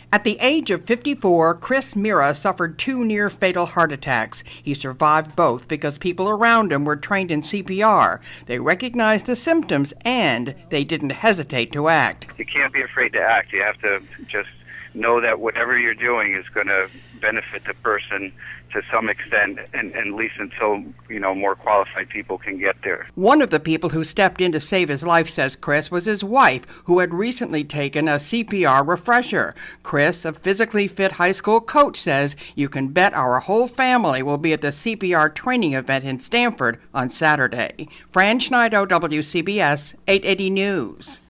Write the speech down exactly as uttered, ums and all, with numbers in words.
At the age of fifty-four, Chris Mira suffered two near-fatal heart attacks. He survived both because people around him were trained in C P R. They recognized the symptoms and they didn't hesitate to act. You can't be afraid to act. You have to just know that whatever you're doing is going to benefit the person to some extent, and, and at least until, you know, more qualified people can get there. One of the people who stepped in to save his life, says Chris, was his wife, who had recently taken a C P R refresher. Chris, a physically fit high school coach, says, "You can bet our whole family will be at the C P R training event in Stamford on Saturday." Fran Schneider, W C B S eight eighty News.